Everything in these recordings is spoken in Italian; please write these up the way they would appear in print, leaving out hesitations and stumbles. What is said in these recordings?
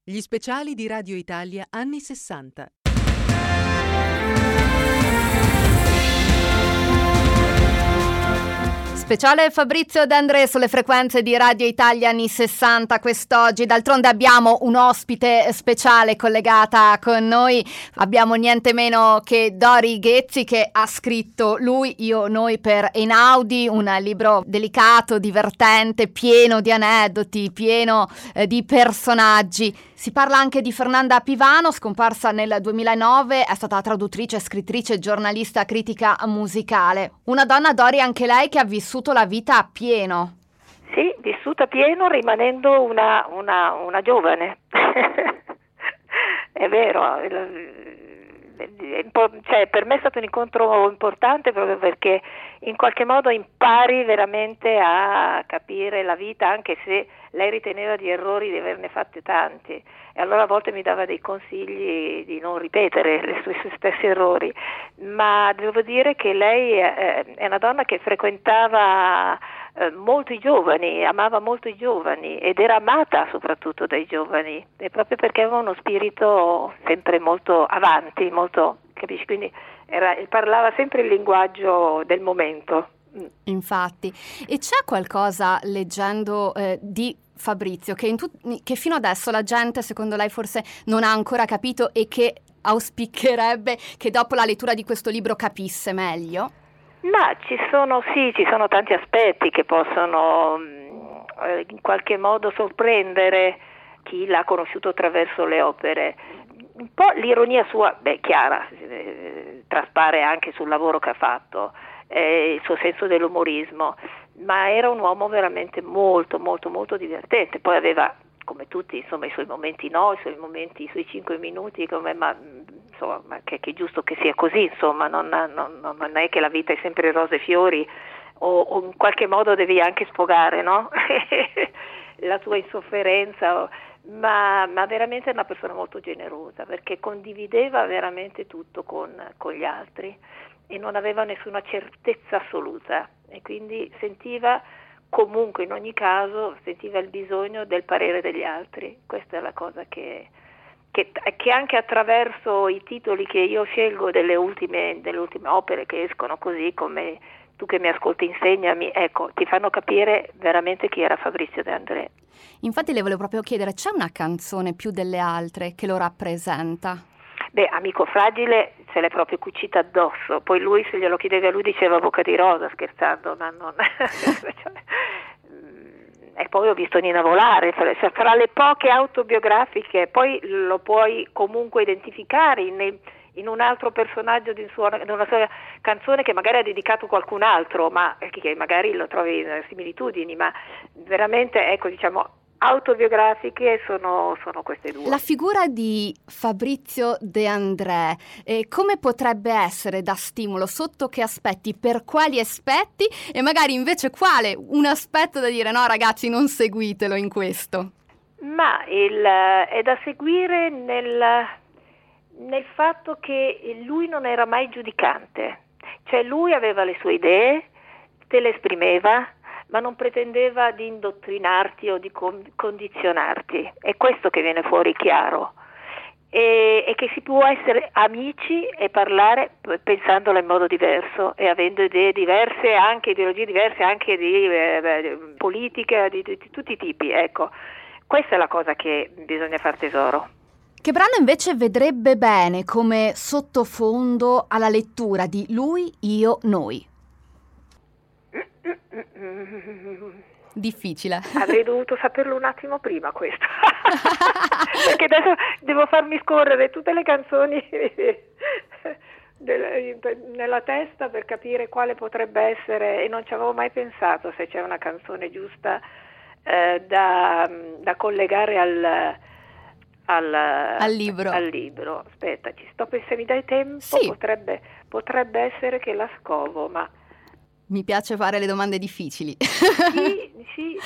Gli speciali di Radio Italia anni 60. Speciale Fabrizio De André sulle frequenze di Radio Italia anni 60 quest'oggi. D'altronde abbiamo un ospite speciale collegata con noi. Abbiamo niente meno che Dori Ghezzi, che ha scritto Lui, io, noi per Einaudi, un libro delicato, divertente, pieno di aneddoti, pieno di personaggi. Si parla anche di Fernanda Pivano, scomparsa nel 2009, è stata traduttrice, scrittrice, giornalista, critica musicale. Una donna, Dori, anche lei, che ha vissuto la vita a pieno. Sì, vissuta a pieno rimanendo una giovane. È vero, cioè, per me è stato un incontro importante proprio perché in qualche modo impari veramente a capire la vita, anche se lei riteneva di errori di averne fatte tanti, e allora a volte mi dava dei consigli di non ripetere i suoi stessi errori, ma devo dire che lei è una donna che frequentava molto i giovani, amava molto i giovani ed era amata soprattutto dai giovani, e proprio perché aveva uno spirito sempre molto avanti, molto, capisci? Quindi parlava sempre il linguaggio del momento. Infatti, e c'è qualcosa leggendo di Fabrizio che fino adesso la gente, secondo lei, forse non ha ancora capito e che auspicherebbe che dopo la lettura di questo libro capisse meglio? Ma ci sono tanti aspetti che possono in qualche modo sorprendere chi l'ha conosciuto attraverso le opere. Un po' l'ironia sua, chiara, traspare anche sul lavoro che ha fatto, il suo senso dell'umorismo, ma era un uomo veramente molto molto molto divertente. Poi aveva, come tutti, insomma, i suoi momenti i suoi 5 minuti, che è giusto che sia così, insomma, non è che la vita è sempre rose e fiori, o in qualche modo devi anche sfogare, no? La tua insofferenza, ma veramente è una persona molto generosa, perché condivideva veramente tutto con gli altri e non aveva nessuna certezza assoluta, e quindi sentiva comunque, in ogni caso, sentiva il bisogno del parere degli altri. Questa è la cosa che anche attraverso i titoli che io scelgo delle ultime opere che escono, così come Tu che mi ascolti insegnami, ecco, ti fanno capire veramente chi era Fabrizio De André. Infatti le volevo proprio chiedere, c'è una canzone più delle altre che lo rappresenta? Amico fragile se l'è proprio cucita addosso, poi lui, se glielo chiedeva, lui diceva Bocca di rosa, scherzando, ma non... E poi ho visto Nina volare, fra le poche autobiografiche, poi lo puoi comunque identificare in un altro personaggio in una sua canzone che magari ha dedicato qualcun altro, ma che magari lo trovi in similitudini, ma veramente, ecco, diciamo, autobiografiche sono queste due. La figura di Fabrizio De André, come potrebbe essere da stimolo? Sotto che aspetti? Per quali aspetti? E magari invece quale un aspetto da dire no ragazzi, non seguitelo in questo? Ma è da seguire nel fatto che lui non era mai giudicante, cioè lui aveva le sue idee, te le esprimeva, ma non pretendeva di indottrinarti o di condizionarti. È questo che viene fuori chiaro, e che si può essere amici e parlare pensandola in modo diverso e avendo idee diverse, anche ideologie diverse, anche di politica, di tutti i tipi. Ecco, questa è la cosa che bisogna far tesoro. Che brano invece vedrebbe bene come sottofondo alla lettura di Lui, io, noi? Difficile. Avrei dovuto saperlo un attimo prima questo, perché adesso devo farmi scorrere tutte le canzoni nella testa per capire quale potrebbe essere, e non ci avevo mai pensato se c'è una canzone giusta da collegare al libro. Aspetta, ci sto pensando, se mi dai tempo, sì. Potrebbe essere che la scovo, ma mi piace fare le domande difficili. Sì.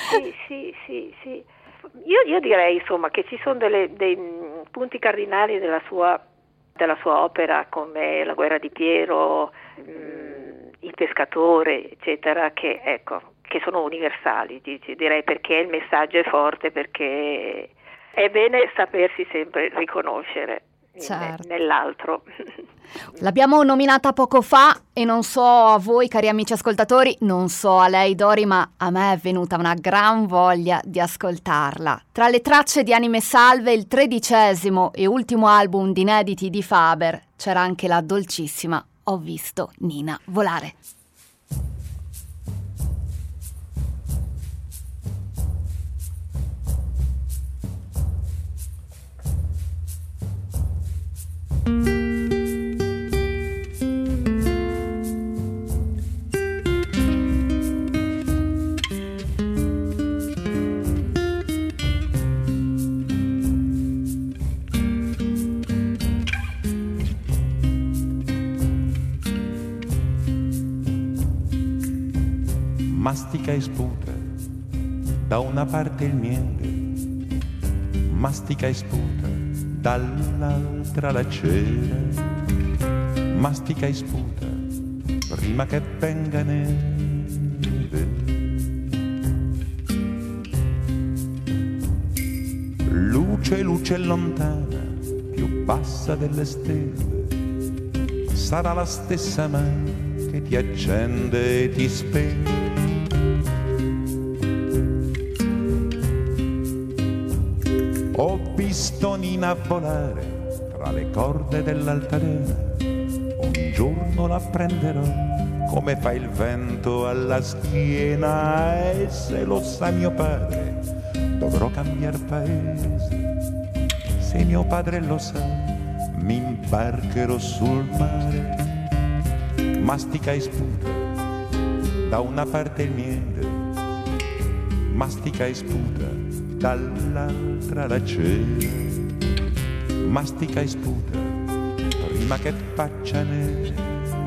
Io direi, insomma, che ci sono dei punti cardinali della sua opera, come La guerra di Piero, Il pescatore, eccetera, che sono universali, direi, perché il messaggio è forte, perché È bene sapersi sempre riconoscere nell'altro. L'abbiamo nominata poco fa e non so a voi cari amici ascoltatori, non so a lei Dori, ma a me è venuta una gran voglia di ascoltarla. Tra le tracce di Anime Salve, il 13° e ultimo album di inediti di Faber, c'era anche la dolcissima Ho visto Nina volare. Mastica e sputa da una parte il miele, mastica e sputa dall'altra la cera, mastica e sputa prima che venga neve. Luce, luce lontana, più bassa delle stelle, sarà la stessa mano che ti accende e ti spegne. Ho visto Nina volare tra le corde dell'altalena, un giorno la prenderò come fa il vento alla schiena, e se lo sa mio padre dovrò cambiar paese. Se mio padre lo sa mi imbarcherò sul mare, mastica e sputa da una parte il miele, mastica e sputa dall'altra la cera, mastica e sputa prima che faccia neve.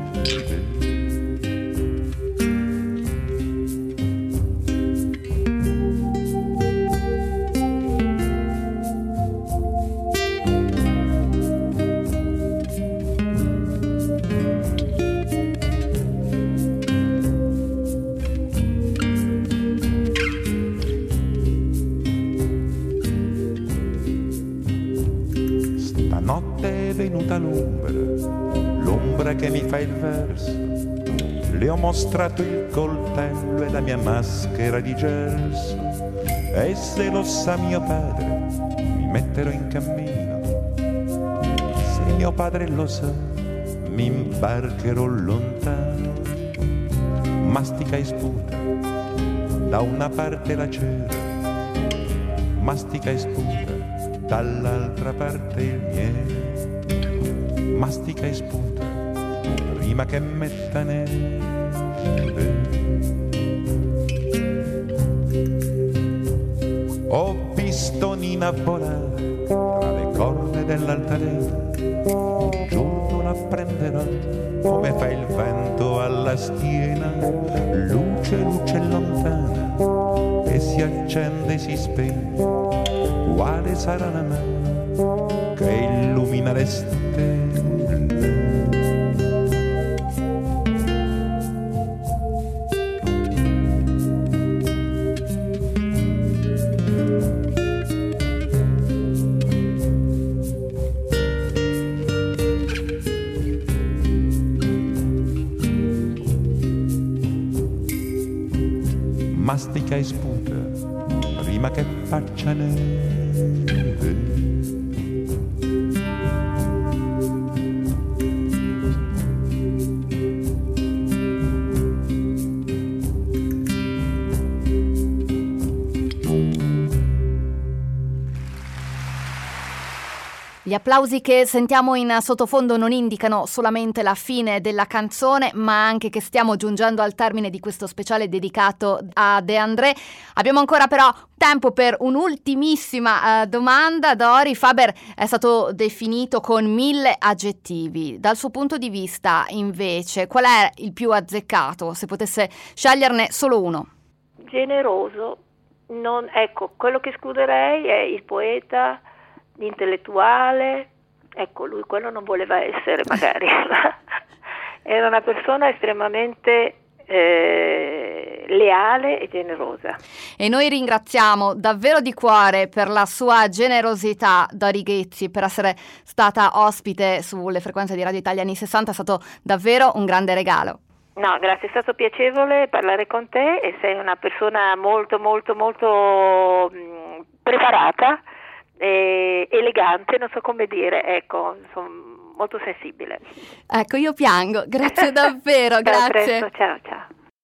Stanotte è venuta l'ombra che mi fa il verso, le ho mostrato il coltello e la mia maschera di gesso, e se lo sa mio padre mi metterò in cammino, se mio padre lo sa mi imbarcherò lontano, mastica e sputa da una parte la cera, mastica e sputa dall'altra parte il miele, mastica e sputa prima che metta neve. Ho visto Nina volare tra le corde dell'altalena, un giorno la prenderò come fa il vento alla schiena, luce, luce lontana che si accende e si spegne, quale sarà la mano che illumina le stelle. Mastica e sputa prima che faccia neve. Gli applausi che sentiamo in sottofondo non indicano solamente la fine della canzone, ma anche che stiamo giungendo al termine di questo speciale dedicato a De André. Abbiamo ancora però tempo per un'ultimissima domanda. Dori, Faber è stato definito con 1000 aggettivi. Dal suo punto di vista, invece, qual è il più azzeccato, se potesse sceglierne solo uno? Generoso. Ecco, quello che escluderei è il poeta, l'intellettuale, ecco, lui quello non voleva essere magari, ma era una persona estremamente leale e generosa. E noi ringraziamo davvero di cuore per la sua generosità Dori Ghezzi, per essere stata ospite sulle frequenze di Radio Italia anni 60, è stato davvero un grande regalo. No, grazie, è stato piacevole parlare con te e sei una persona molto molto molto preparata e elegante, non so come dire, ecco, sono molto sensibile. Ecco, io piango, grazie davvero, grazie. Ciao, ciao.